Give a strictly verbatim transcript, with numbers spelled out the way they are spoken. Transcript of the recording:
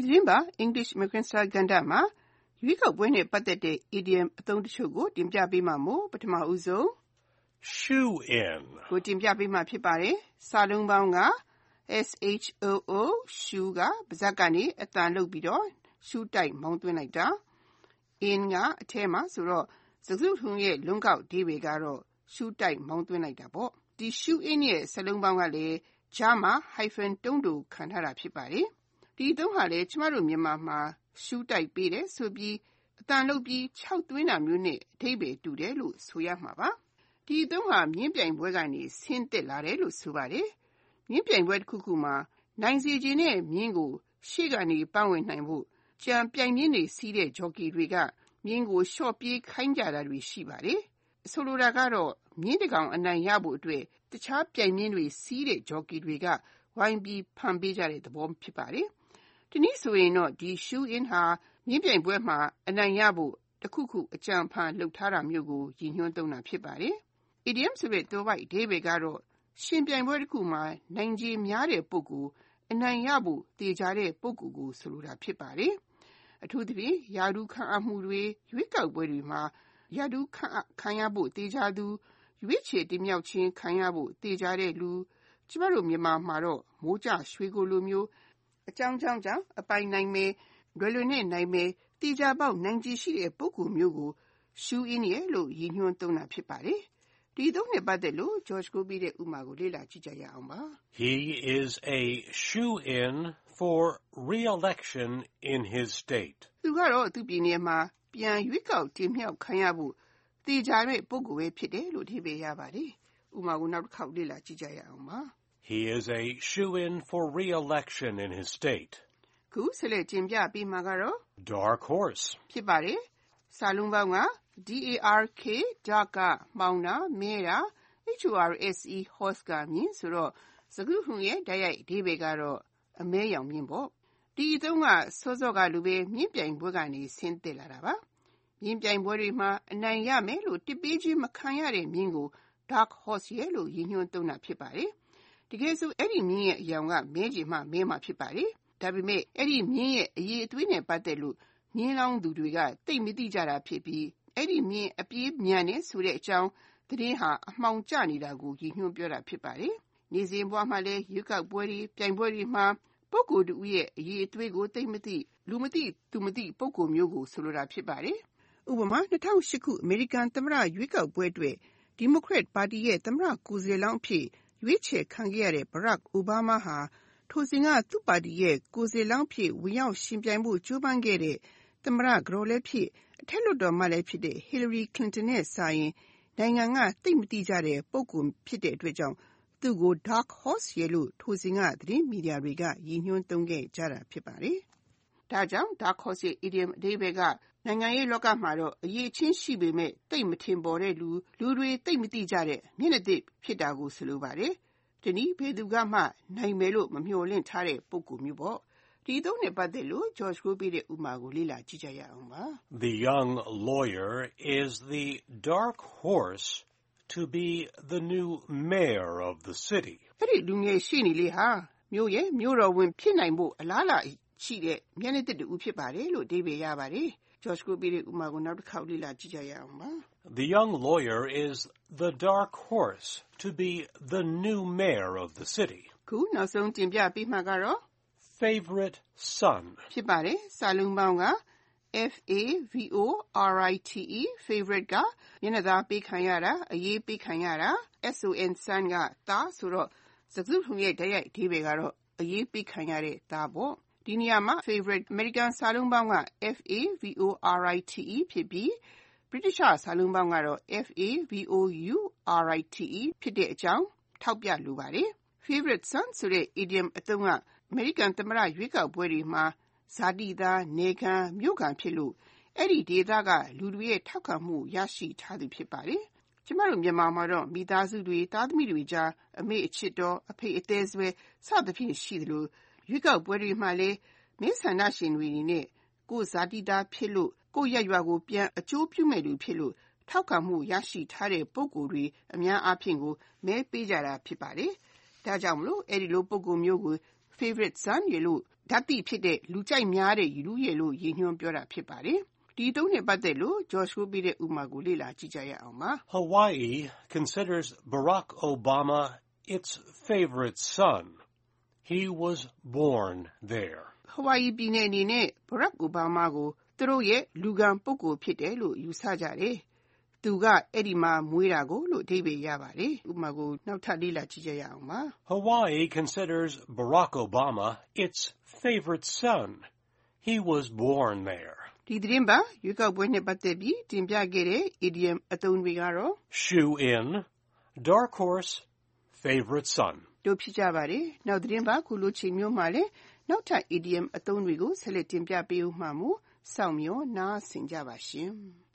သတင်းပါ English American Style ကဏ္ဍမှာရွေးကောက်ပွဲနဲ့ပတ်သက်တဲ့ idiom အသုံးတချို့ကိုတင်ပြပေးမှာမို့ပထမဦးဆုံး shoe in ကိုတင်ပြပေးမှာဖြစ်ပါတယ်။စာလုံးပေါင်းက shoo shoe ကပါးစပ်ကနေအတန်လုပ်ပြီးတော့ရှူးတိုက်မောင်းသွင်းလိုက်တာ in ကအထဲမှာဆိုတော့စကားစုထုံးရဲ့လုံးကောက်အဓိပ္ပာယ်ကတော့ရှူးတိုက်မောင်းသွင်းလိုက်တာပေါ့။ဒီ shoe in ရဲ့စာလုံးပေါင်းကလည်းဂျာမှာ hyphen တုံးတူခံထားတာဖြစ်ပါတယ်။ဒီအသုံးဟာလည်းကျမတို့မြန်မာမှာရှူးတိုက်ပေးတယ်ဆိုပြီးအတန်လုပ်ပြီးခြောက်သွင်းတာမျိုးနဲ့အဓိပ္ပာယ်တူတယ်လို့ဆိုရမှာပါ။ဒီအသုံးဟာမြင်းပြိုင်ပွဲကနေဆင်းသက်လာတယ်လို့ဆိုပါတယ်။မြင်းပြိုင်ပွဲတစ်ခုခုမှာနိုင်စေခြင်းနဲ့မြင်းကိုရှေ့ကနေပန်းဝင်နိုင်ဖို့ကြံပြိုင်မြင်းတွေစီးတဲ့ဂျော်ကီတွေကမြင်းကိုရှော့ပြေးခိုင်းကြတာတွေရှိပါတယ်။ဆိုလိုတာကတော့မြင်းတစ်ကောင်အနိုင်ရဖို့အတွက်တခြားပြိုင်မြင်းတွေစီးတဲ့ဂျော်ကီတွေကဝိုင်းပြီးဖန်ပေးကြတဲ့သဘောဖြစ်ပါတယ်။ဒီနည်းဆိုရင်တော့ဒီ shoe in ဟာမြင်းပြိုင်ပွဲမှာအနိုင်ရဖို့တစ်ခုခုအကြံဖန်လုပ်ထားတာမျိုးကိုရည်ညွှန်းသုံးတာဖြစ်ပါတယ်။ idiom ဆိုတဲ့သွယ်ဝိုက်အဓိပ္ပာယ်ကတော့ရှင်ပြိုင်ပွဲတစ်ခုမှာနိုင်ခြေများတဲ့ပုဂ္ဂိုလ်အနိုင်ရဖို့သေချာတဲ့ပုဂ္ဂိုလ်ကိုဆိုလိုတာဖြစ်ပါတယ်။အထူးသဖြင့်ယာဒူးခန့်အပ်မှုတွေရွေးကောက်ပွဲတွေမှာယာဒူးခန့်အပ်ခံရဖို့သေချာသူရွေးချယ်တင်မြှောက်ခြင်းခံရဖို့သေချာတဲ့လူကျမတို့မြန်မာမှာတော့မိုးကြရွှေကိုလိုမျိုးအကြောင်းကြောင့်ကြောင့်အပိုင်နိုင်မယ်လွယ်လွယ်နဲ့နိုင်မယ်သေချာပေါက်နိုင်ခြေရှိတဲ့ပုဂ္ဂိုလ်မျိုးကို shoe in ရဲ့လို့ရည်ညွှန်းသုံးတာဖြစ်ပါတယ်။ဒီသုံးနဲ့ပတ်သက်လို့ George ကိုပြီးတဲ့ဥပမာကိုလေ့လာကြည့်ကြရအောင်ပါ။ He is a shoe-in for re-election in his state. သူကတော့သူပြည်နယ်မှာပြန်ရွေးကောက်တင်မြှောက်ခံရဖို့သေချာတဲ့ပုဂ္ဂိုလ်ပဲဖြစ်တယ်လို့အဓိပ္ပာယ်ရပါတယ်။ဥပမာကိုနောက်တစ်ခေါက်လေ့လာကြည့်ကြရအောင်ပါ။ He is a shoe-in for re-election in his state. ခုဆက်လက်တင်ပြပေးမှာကတော့ dark horse ဖြစ်ပါတယ်။စာလုံးပေါင်းက D-A-R-K dark ကမှောင်တာမဲတာ H-O-R-S-E horse ကမြင်းဆိုတော့စကားစုရဲ့တိုက်ရိုက်အဓိပ္ပာယ်ကတော့အမဲရောင်မြင်းပေါ့။ဒီအသုံးကစောစောကလိုပဲမြင်းပြိုင်ပွဲကနေဆင်းသက်လာတာပါ။မြင်းပြိုင်ပွဲတွေမှာအနိုင်ရမယ်လို့တစ်ပေးခြင်းမခံရတဲ့မြင်းကို dark horse ရဲ့လို့ရည်ညွှန်းသုံးတာဖြစ်ပါတယ်။တကယ်ဆိုအဲ့ဒီမြင်းရဲ့အရောင်ကမဲချင်မှမဲမှာဖြစ်ပါတယ်။ဒါပေမဲ့အဲ့ဒီမြင်းရဲ့အရေးအသွေးနဲ့ပတ်သက်လို့မြင်းလောင်းသူတွေကသိမသိကြတာဖြစ်ပြီးအဲ့ဒီမြင်းအပြေးမြန်နေဆိုတဲ့အကြောင်းသတင်းဟာအမှောင်ကျနေတာကိုရည်ညွှန်းပြောတာဖြစ်ပါတယ်။နေစဉ်ဘဝမှာလည်းရွေးကောက်ပွဲတွေပြိုင်ပွဲတွေမှာပုဂ္ဂိုလ်တူရဲ့အရေးအသွေးကိုသိမသိလူမသိသူမသိပုဂ္ဂိုလ်မျိုးကိုဆိုလိုတာဖြစ်ပါတယ်။ဥပမာ၂၀၀၈ခုအမေရိကန်သမ္မတရွေးကောက်ပွဲအတွက်ဒီမိုကရက်ပါတီရဲ့သမ္မတကိုယ်စားလှယ်လောင်းအဖြစ်ရွေးချယ်ခံခဲ့ရတဲ့ Barack Obama ဟာထိုစဉ်ကသူ့ပါတီရဲ့ကိုယ်စားလှယ်လောင်းဖြစ်ဝင်ရောက်ရှင်ပြိုင်ဖို့ကြိုးပမ်းခဲ့တဲ့သမ္မတကတော်လည်းဖြစ်အထက်လွှတ်တော်မှလည်းဖြစ်တဲ့ Hillary Clinton နဲ့စာရင်နိုင်ငံကသိမသိကြတဲ့ပုဂ္ဂိုလ်ဖြစ်တဲ့အတွက်ကြောင့်သူ့ကို dark horse ရဲ့လို့ထိုစဉ်ကသတင်းမီဒီယာတွေကရည်ညွှန်းသုံးခဲ့ကြတာဖြစ်ပါတယ်။ဒါကြောင့် dark horse ရဲ့ idiom အဓိပ္ပာယ်ကနိုင်ငံရေးလောကမှာတော့အရေးချင်းရှိပေမဲ့သိမထင်ပေါ်တဲ့လူလူတွေသိမသိကြတဲ့မျက်နှာသစ်ဖြစ်တာကိုဆိုလိုပါတယ်။ဒီနည်းဘယ်သူကမှနိုင်မယ်လို့မမျှော်လင့်ထားတဲ့ပုဂ္ဂိုလ်မျိုးပေါ့။ဒီသုံးနဲ့ပတ်သက်လို့ George ကိုပေးတဲ့ဥပမာကိုလေ့လာကြည့်ကြရအောင်ပါ။ The young lawyer is the dark horse to be the new mayor of the city. အဲ့ဒီလူငယ်ရှိနေလေဟာမြို့ရဲ့မြို့တော်ဝင်ဖြစ်နိုင်ဖို့အလားအလာရှိတဲ့မျက်နှာသစ်တူဖြစ်ပါတယ်လို့အဓိပ္ပာယ်ရပါတယ်။ George ကိုပေးတဲ့ဥပမာကိုနောက်တစ်ခေါက်လေ့လာကြည့်ကြရအောင်ပါ။ The young lawyer is the dark horse to be the new mayor of the city. ခုနောက်ဆုံးတင်ပြပေးမှာကတော့ favorite son ဖြစ်ပါတယ်။စာလုံးပေါင်းက F A V O R I T E favorite ကမျက်နှာသာပေးခံရတာအရေးပေးခံရတာ S O N son ကသားဆိုတော့စကားစုထုံးရဲ့တိုက်ရိုက်အဓိပ္ပာယ်ကတော့အရေးပေးခံရတဲ့သားပေါ့။ဒီနေရာမှာ favorite American စာလုံးပေါင်းက F A V O R I T E ဖြစ်ပြီး British စာလုံးပေါင်းကတော့ F A V O U R I T E ဖြစ်တဲ့အကြောင်းထောက်ပြလိုပါတယ်။ favorite son ဆိုတဲ့ idiom အသုံးကအမေရိကန်သမ္မတရွေးကောက်ပွဲတွေမှာဇာတိသားနေခံမြို့ခံဖြစ်လို့အဲ့ဒီဒေသကလူတွေရဲ့ထောက်ခံမှုရရှိထားသူဖြစ်ပါတယ်။ကျမတို့မြန်မာမှာတော့မိသားစုတွေသားသမီးတွေကြားအမေအချစ်တော်အဖေအသေးဆွဲစသဖြင့်ရှိသလိုရွေးကောက်ပွဲတွေမှာလည်းမဲဆန္ဒရှင်တွေနဲ့ကိုယ်ဇာတိသားဖြစ်လို့ကိုယ့်ရပ်ရွာကိုပြန်အကျိုးပြုမဲ့လူဖြစ်လို့ထောက်ခံမှုရရှိထားတဲ့ပုဂ္ဂိုလ်တွေအများအားဖြင့်ကိုမဲပေးကြတာဖြစ်ပါတယ်။ဒါကြောင့်မလို့အဲ့ဒီလိုပုဂ္ဂိုလ်မျိုးကိုfavorite son ရေလို့ဓာတ်တိဖြစ်တဲ့လူကြိုက်များတဲ့လူရည်လို့ရည်ညွှန်းပြောတာဖြစ်ပါတယ်။ဒီတုံးနဲ့ပတ်သက်လို့ Josh ကိုပေးတဲ့ဥပမာကိုလေ့လာကြည့်ကြရအောင်ပါ။ Hawaii considers Barack Obama its favorite son. He was born there. Hawaii ပြည်နယ်အနေနဲ့ Barack Obama ကိုသူတို့ရဲ့လူကံပုဂ္ဂိုလ်ဖြစ်တယ်လို့ယူဆကြတယ်။သူကအဲ့ဒီမှာမွေးတာကိုလို့အဓိပ္ပာယ်ရပါတယ်။ဥပမာကိုနောက်ထပ်လေ့လာကြည့်ကြရအောင်ပါ။ Hawaii considers Barack Obama its favorite son. He was born there. ဒီသတင်းပါရွေးကောက်ပွဲနဲ့ပတ်သက်ပြီးတင်ပြခဲ့တဲ့ idiom အသုံးတွေကတော့ shoe in, dark horse, favorite son. တို့ဖြစ်ကြပါတယ်။နောက်သတင်းပါခုလိုချိန်မျိုးမှာလည်းနောက်ထပ် idiom အသုံးတွေကိုဆက်လက်တင်ပြပေးဦးမှာမို့စောင့်မျှော်နားဆင်ကြပါရှင်။